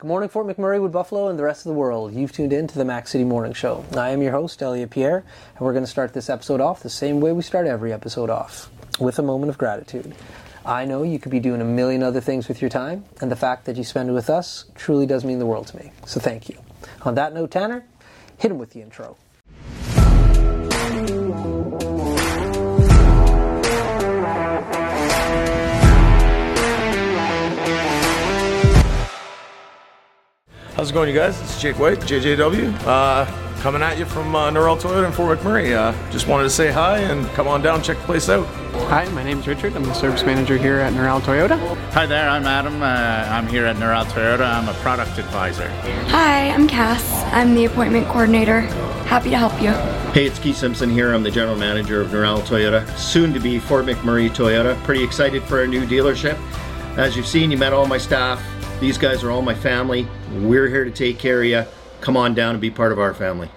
Good morning, Fort McMurray, Wood Buffalo, and the rest of the world. You've tuned in to the Mac City Morning Show. I am your host, Elliot Pierre, and we're going to start this episode off the same way we start every episode off, with a moment of gratitude. I know you could be doing a million other things with your time, and the fact that you spend it with us truly does mean the world to me. So thank you. On that note, Tanner, hit him with the intro. How's it going, you guys? It's Jake White, JJW, coming at you from Norrell Toyota in Fort McMurray. Just wanted to say hi and come on down, check the place out. Hi, my name's Richard. I'm the service manager here at Norrell Toyota. Hi there, I'm Adam. I'm here at Norrell Toyota. I'm a product advisor. Hi, I'm Cass. I'm the appointment coordinator. Happy to help you. Hey, it's Keith Simpson here. I'm the general manager of Norrell Toyota, soon to be Fort McMurray Toyota. Pretty excited for our new dealership. As you've seen, you met all my staff. These guys are all my family. We're here to take care of you. Come on down and be part of our family.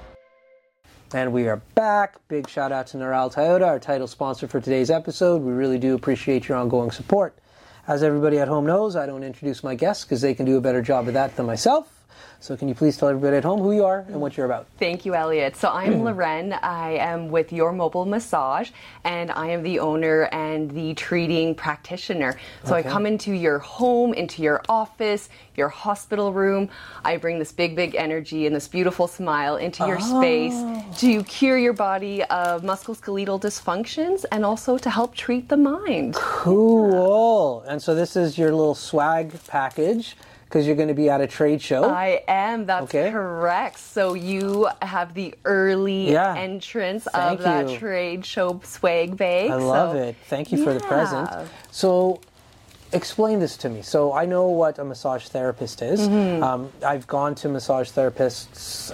And we are back. Big shout out to Norrell Toyota, our title sponsor for today's episode. We really do appreciate your ongoing support. As everybody at home knows, I don't introduce my guests because they can do a better job of that than myself. So can you please tell everybody at home who you are and what you're about? Thank you, Elliot. So I'm Loren. I am with Your Mobile Massage, and I am the owner and the treating practitioner. So I come into your home, into your office, your hospital room. I bring this big energy and this beautiful smile into your space to cure your body of musculoskeletal dysfunctions and also to help treat the mind. Cool. And so this is your little swag package, because you're going to be at a trade show. I am. That's correct. So you have the early entrance of that trade show swag bag. I love it. Thank you for the present. So explain this to me. So I know what a massage therapist is. I've gone to massage therapists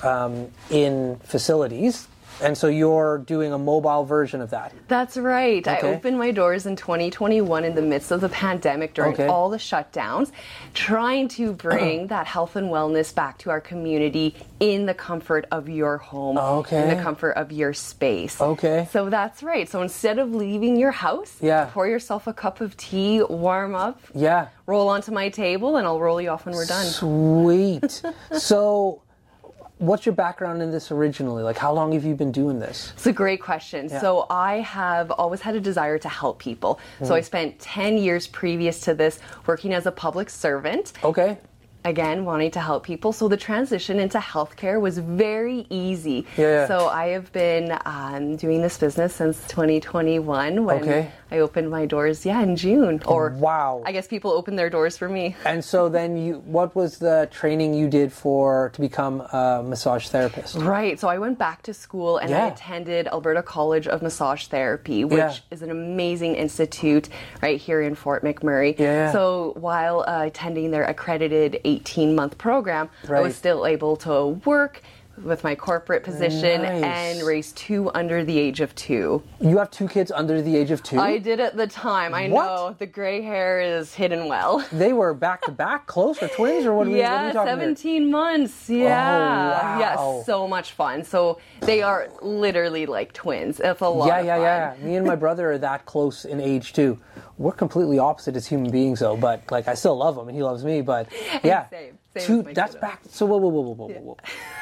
in facilities. And so you're doing a mobile version of that. That's right. I opened my doors in 2021 in the midst of the pandemic during all the shutdowns, trying to bring that health and wellness back to our community in the comfort of your home, in the comfort of your space. So that's right. So instead of leaving your house, pour yourself a cup of tea, warm up, roll onto my table, and I'll roll you off when we're done. Sweet. So what's your background in this originally? Like, how long have you been doing this? It's a great question. So I have always had a desire to help people. So I spent 10 years previous to this working as a public servant. Again, wanting to help people. So the transition into healthcare was very easy. So I have been doing this business since 2021 when I opened my doors, in June. Or I guess people opened their doors for me. And so then what was the training you did to become a massage therapist? Right. So I went back to school and I attended Alberta College of Massage Therapy, which is an amazing institute right here in Fort McMurray. So while attending their accredited 18-month program, I was still able to work with my corporate position and raise 2 under the age of 2. You have 2 kids under the age of 2? I did at the time. I know. The gray hair is hidden well. They were back-to-back, close, or twins, or what are we talking 17 here? months. Yeah. Yeah, so much fun. So they are literally like twins. It's a lot of fun. Me and my brother are that close in age, too. We're completely opposite as human beings, though, but like I still love him and he loves me, but Same that's back. So whoa.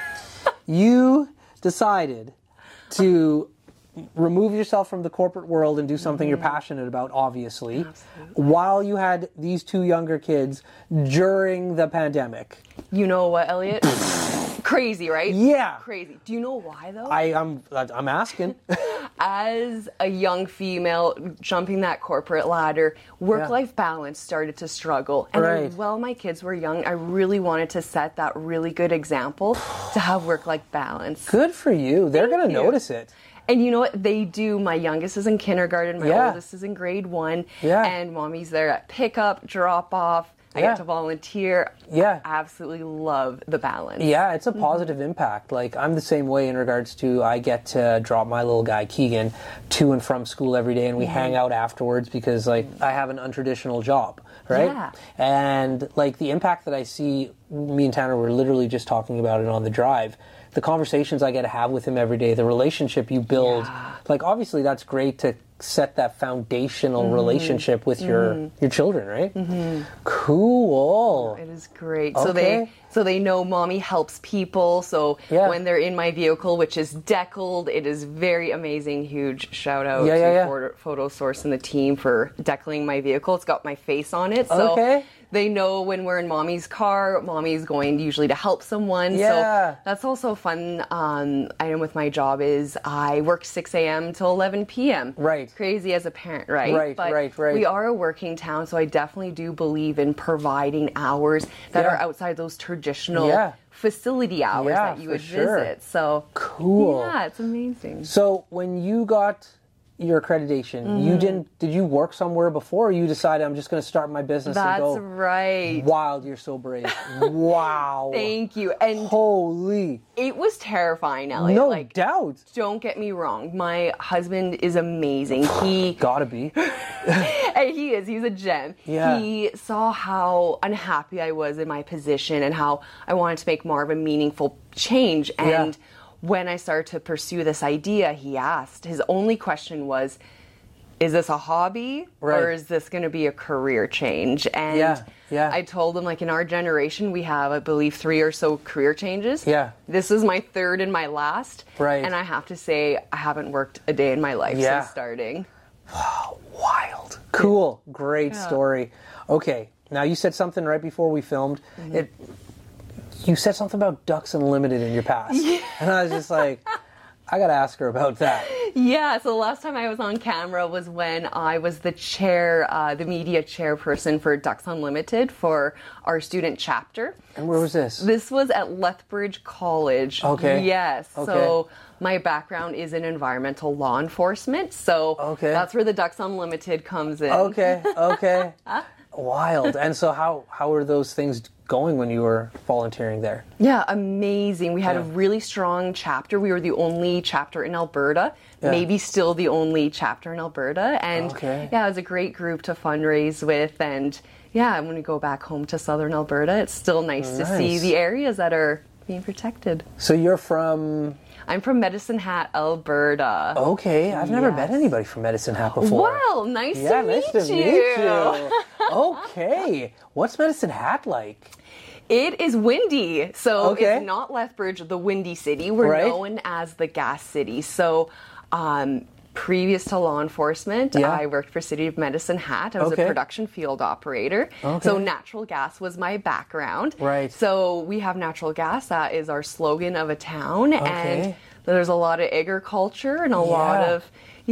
You decided to remove yourself from the corporate world and do something you're passionate about, obviously, while you had these 2 younger kids during the pandemic. You know what, Elliot? Crazy, right? Yeah. Crazy. Do you know why, though? I'm asking. As a young female jumping that corporate ladder, work-life balance started to struggle. And while my kids were young, I really wanted to set that really good example to have work-life balance. Good for you. They're going to notice it. And you know what? They do. My youngest is in kindergarten. My oldest is in grade 1. And mommy's there at pickup, drop-off. I get to volunteer. I absolutely love the balance. Yeah, it's a positive impact. Like, I'm the same way in regards to I get to drop my little guy, Keegan, to and from school every day, and we hang out afterwards because, like, I have an untraditional job, right? And, like, the impact that I see me and Tanner were literally just talking about it on the drive. The conversations I get to have with him every day, the relationship you build, like obviously that's great to set that foundational relationship with your children, right? Cool. It is great. Okay. So they know mommy helps people. So when they're in my vehicle, which is deckled, it is very amazing. Huge shout out to Photo Source and the team for deckling my vehicle. It's got my face on it. So they know when we're in mommy's car, mommy's going usually to help someone. So that's also a fun item with my job is I work 6 a.m. till 11 p.m. Right. Crazy as a parent, right? Right. We are a working town, so I definitely do believe in providing hours that are outside those traditional facility hours that you would visit. So cool. Yeah, it's amazing. So when you got your accreditation, did you work somewhere before, or you decided I'm just going to start my business and go? That's right. Wild, you're so brave. Wow. Thank you. And holy. It was terrifying, Elliot. No doubt. Don't get me wrong. My husband is amazing. He gotta be. He is. He's a gem. Yeah. He saw how unhappy I was in my position and how I wanted to make more of a meaningful change. And when I started to pursue this idea, he asked, his only question was, is this a hobby or is this going to be a career change? And I told him, like, in our generation, we have, I believe, 3 or so career changes. Yeah. This is my third and my last. Right. And I have to say, I haven't worked a day in my life since starting. Wow, wild. Cool. Great story. Okay. Now, you said something right before we filmed. You said something about Ducks Unlimited in your past. And I was just like, I got to ask her about that. Yeah, so the last time I was on camera was when I was the chair, the media chairperson for Ducks Unlimited for our student chapter. And where was this? This was at Lethbridge College. Okay. Yes. Okay. So my background is in environmental law enforcement. So that's where the Ducks Unlimited comes in. Okay. Wild. And so how are those things going when you were volunteering there? Yeah, amazing. We had a really strong chapter. We were the only chapter in Alberta, maybe still the only chapter in Alberta. And it was a great group to fundraise with. And when we go back home to southern Alberta, it's still nice to see the areas that are being protected. So you're from... I'm from Medicine Hat, Alberta. Okay, I've never met anybody from Medicine Hat before. Well, nice to meet you. Okay, what's Medicine Hat like? It is windy, so it's not Lethbridge, the Windy City. We're known as the Gas City. So, previous to law enforcement, I worked for City of Medicine Hat. I was a production field operator. So natural gas was my background. Right. So we have natural gas. That is our slogan of a town. And there's a lot of agriculture and a lot of,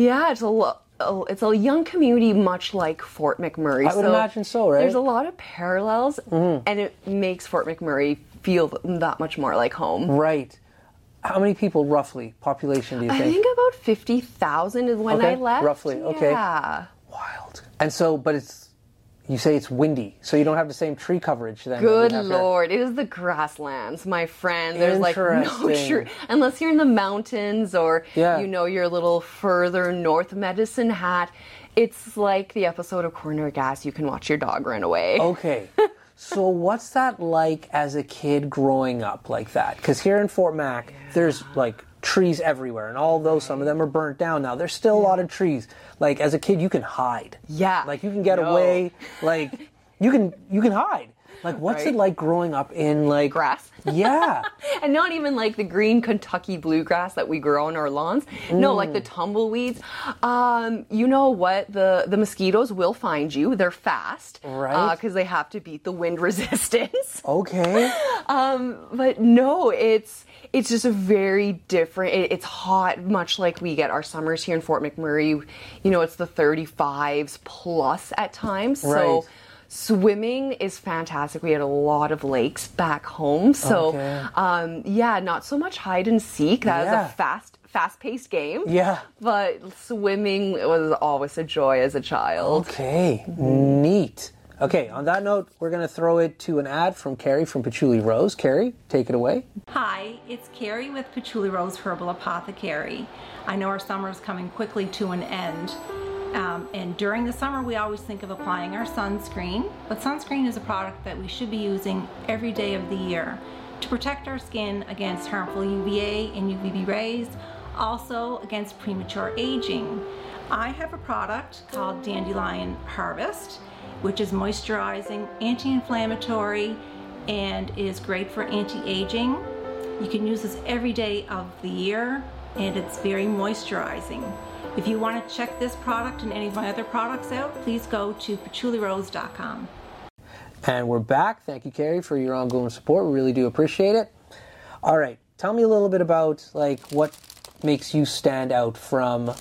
it's a young community, much like Fort McMurray. I would imagine so, right? There's a lot of parallels, and it makes Fort McMurray feel that much more like home. Right. How many people, roughly, population, do you think? I think about 50,000 is when I left. Roughly, Yeah. Wild. And so, but you say it's windy, so you don't have the same tree coverage then. Good Lord, it is the grasslands, my friend. There's like no tree, unless you're in the mountains or you're a little further north. Medicine Hat, it's like the episode of Corner Gas. You can watch your dog run away. Okay. So what's that like as a kid growing up like that? Because here in Fort Mac, there's like trees everywhere, and although some of them are burnt down now, there's still a lot of trees. Like as a kid, you can hide. Yeah. Like you can get away. Like you can hide. Like what's it like growing up in like grass? Yeah. And not even like the green Kentucky bluegrass that we grow on our lawns. No, like the tumbleweeds. You know what? The mosquitoes will find you. They're fast. Right. Because they have to beat the wind resistance. Okay. But no, it's just a very different, it's hot, much like we get our summers here in Fort McMurray. You know, it's the 35s plus at times. So swimming is fantastic. We had a lot of lakes back home. So, not so much hide and seek. That was a fast-paced game. Yeah. But swimming was always a joy as a child. Okay. Neat. Okay, on that note, we're going to throw it to an ad from Carrie from Patchouli Rose. Carrie, take it away. Hi, it's Carrie with Patchouli Rose Herbal Apothecary. I know our summer is coming quickly to an end. And during the summer, we always think of applying our sunscreen, but sunscreen is a product that we should be using every day of the year to protect our skin against harmful UVA and UVB rays, also against premature aging. I have a product called Dandelion Harvest, which is moisturizing, anti-inflammatory, and is great for anti-aging. You can use this every day of the year, and it's very moisturizing. If you want to check this product and any of my other products out, please go to patchoulirose.com. And we're back. Thank you, Carrie, for your ongoing support. We really do appreciate it. All right, tell me a little bit about what makes you stand out from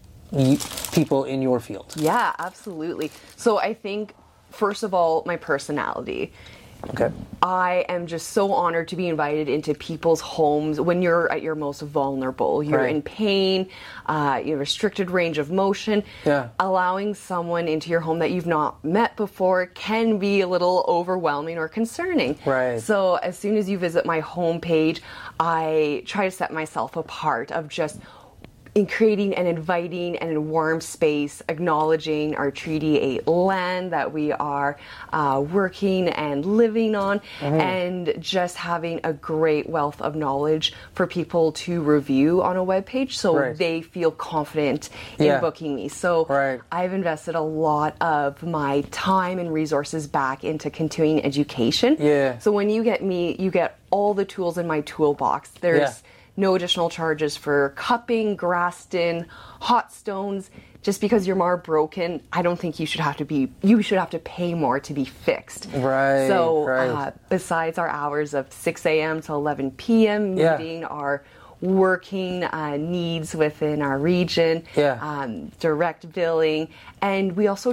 people in your field. Yeah, absolutely. So I think, first of all, my personality. Okay. I am just so honored to be invited into people's homes when you're at your most vulnerable. You're in pain, you have a restricted range of motion. Yeah. Allowing someone into your home that you've not met before can be a little overwhelming or concerning. Right. So as soon as you visit my homepage, I try to set myself apart of just in creating and inviting and a warm space, acknowledging our Treaty 8 land that we are working and living on, and just having a great wealth of knowledge for people to review on a webpage so they feel confident in booking me. So I've invested a lot of my time and resources back into continuing education. Yeah. So when you get me, you get all the tools in my toolbox. There's no additional charges for cupping, Graston, hot stones. Just because you're more broken, I don't think you should have to pay more to be fixed. Right. So besides our hours of 6 a.m. to 11 p.m. meeting our working needs within our region, direct billing, and we also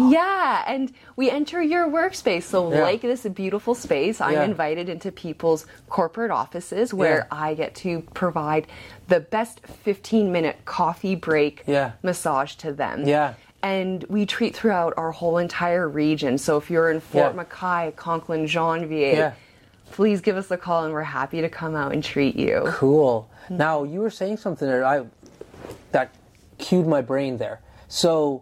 and we enter your workspace. So like this beautiful space, I'm invited into people's corporate offices where I get to provide the best 15-minute coffee break massage to them. And we treat throughout our whole entire region. So if you're in Fort McKay, Conklin, Janvier, please give us a call and we're happy to come out and treat you. Cool. Now, you were saying something that cued my brain there. So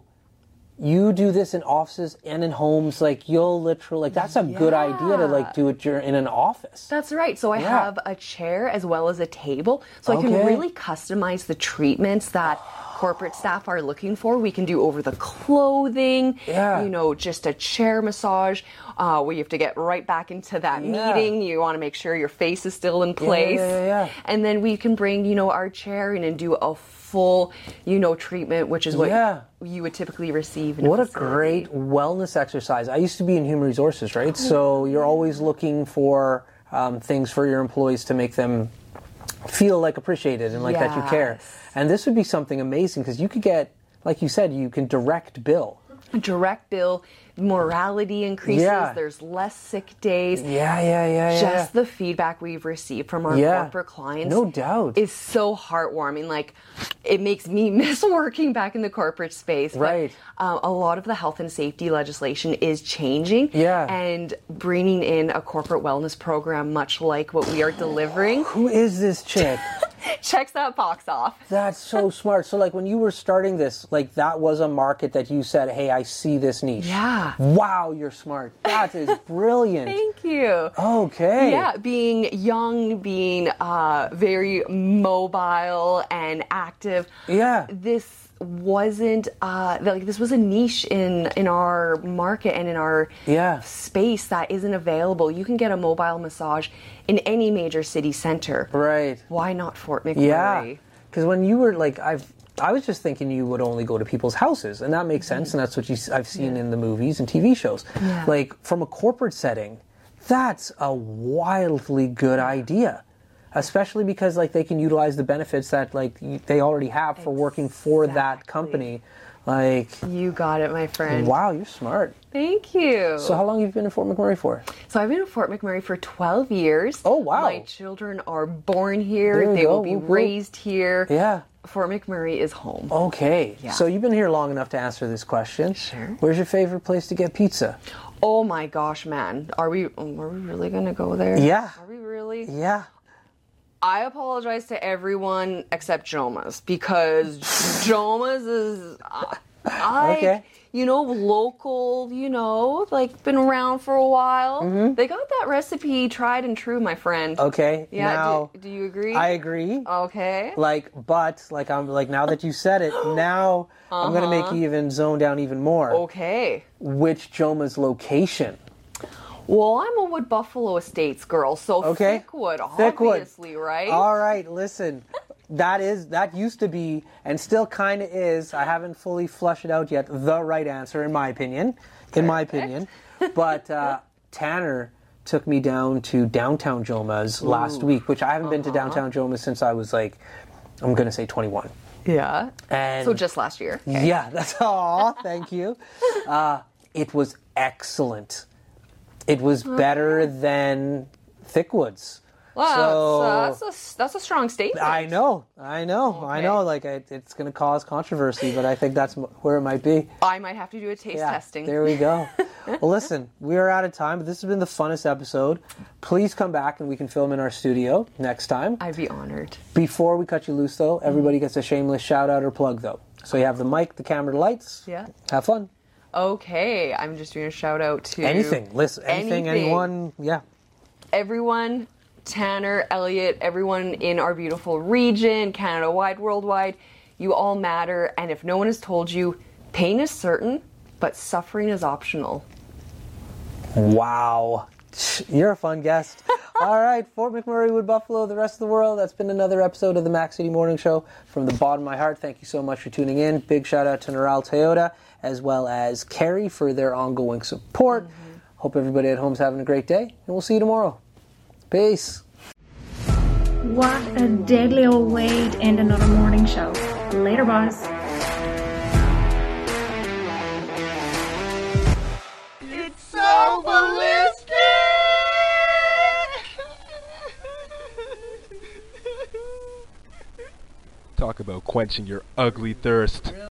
you do this in offices and in homes, you'll literally, that's a good idea to do it in an office. That's right. So I have a chair as well as a table, so I can really customize the treatments that corporate staff are looking for. We can do over the clothing, just a chair massage, where you have to get right back into that meeting. You want to make sure your face is still in place. And then we can bring, our chair in and do a full, treatment, which is what you would typically receive. What a great wellness exercise. I used to be in human resources, right? So you're always looking for things for your employees to make them feel appreciated and that you care. And this would be something amazing because you could get, like you said, you can direct bill. Direct bill, morality increases, there's less sick days. Just the feedback we've received from our corporate clients, no doubt, is so heartwarming. It makes me miss working back in the corporate space. Right. But, a lot of the health and safety legislation is changing. And bringing in a corporate wellness program, much like what we are delivering. Who is this chick? Checks that box off. That's so smart. So when you were starting this, that was a market that you said, hey, I see this niche. Wow, you're smart. That is brilliant. Thank you. Okay. Yeah, being young, being very mobile and active. This wasn't this was a niche in our market and in our space that isn't available. You can get a mobile massage in any major city center. Right. Why not Fort McMurray? Yeah. Because when you were I was just thinking you would only go to people's houses, and that makes sense, and that's what I've seen in the movies and TV shows. From a corporate setting, that's a wildly good idea. Especially because they can utilize the benefits that they already have for working for that company. You got it, my friend. Wow, you're smart. Thank you. So how long have you been in Fort McMurray for? So I've been in Fort McMurray for 12 years. Oh, wow. My children are born here. They will be raised here. Yeah. Fort McMurray is home. Okay. Yeah. So you've been here long enough to answer this question. Sure. Where's your favorite place to get pizza? Oh my gosh, man. Are we really going to go there? Yeah. Are we really? Yeah. I apologize to everyone except Joma's because Joma's is... Okay. You know, local, you know, like been around for a while. They got that recipe tried and true, my friend. Okay. Yeah, Now, do you agree? I agree. Okay. I'm like now that you said it, now I'm gonna make you even zone down even more. Okay. Which Joma's location? Well, I'm a Wood Buffalo Estates girl, so Thickwood, obviously, right? All right, listen. That used to be, and still kind of is, I haven't fully flushed it out yet, the right answer, in my opinion. But Tanner took me down to downtown Joma's last week, which I haven't been to downtown Joma's since I was like, I'm going to say 21. Yeah. And so just last year. Okay. Yeah, that's all. Thank you. It was excellent. It was better than Thickwoods. Well, that's a strong statement. I know. Like it's going to cause controversy, but I think that's where it might be. I might have to do a taste testing. There we go. Well, listen, we are out of time, but this has been the funnest episode. Please come back and we can film in our studio next time. I'd be honored. Before we cut you loose, though, everybody gets a shameless shout out or plug, though. So you have the mic, the camera, the lights. Yeah. Have fun. Okay, I'm just doing a shout out to anything. Listen, anything, anyone. Yeah. Everyone. Tanner, Elliot, everyone in our beautiful region, Canada-wide, worldwide, you all matter, and if no one has told you, pain is certain, but suffering is optional. Wow. You're a fun guest. All right, Fort McMurray, Wood Buffalo, the rest of the world, that's been another episode of the Mac City Morning Show. From the bottom of my heart, thank you so much for tuning in. Big shout out to Neural Toyota, as well as Kerry for their ongoing support. Hope everybody at home's having a great day, and we'll see you tomorrow. Peace. What a deadly old way to end another morning show. Later, boss. It's so ballistic! Talk about quenching your ugly thirst.